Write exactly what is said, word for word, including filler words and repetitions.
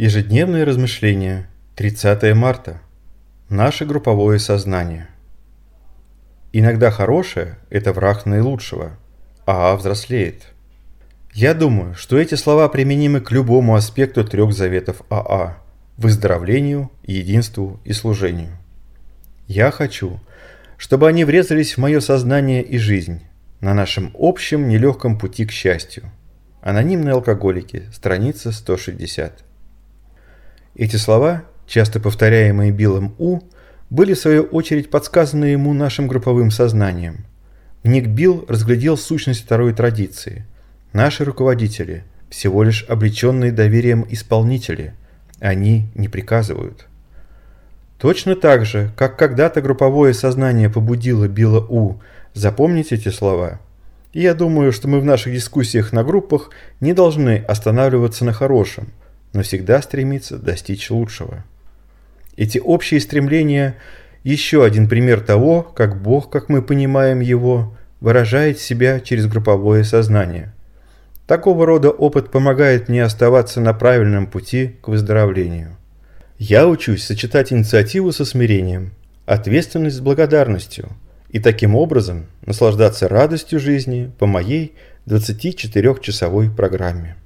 Ежедневные размышления. тридцатое марта. Наше групповое сознание. Иногда хорошее – это враг наилучшего, АА взрослеет. Я думаю, что эти слова применимы к любому аспекту трех заветов АА – выздоровлению, единству и служению. Я хочу, чтобы они врезались в мое сознание и жизнь на нашем общем нелегком пути к счастью. Анонимные алкоголики, страница сто шестьдесят. Эти слова, часто повторяемые Биллом У, были в свою очередь подсказаны ему нашим групповым сознанием. В них Билл разглядел сущность второй традиции. Наши руководители – всего лишь облеченные доверием исполнители, они не приказывают. Точно так же, как когда-то групповое сознание побудило Билла У запомнить эти слова, и я думаю, что мы в наших дискуссиях на группах не должны останавливаться на хорошем, но всегда стремиться достичь лучшего. Эти общие стремления – еще один пример того, как Бог, как мы понимаем Его, выражает себя через групповое сознание. Такого рода опыт помогает мне оставаться на правильном пути к выздоровлению. Я учусь сочетать инициативу со смирением, ответственность с благодарностью и таким образом наслаждаться радостью жизни по моей двадцатичетырёхчасовой программе.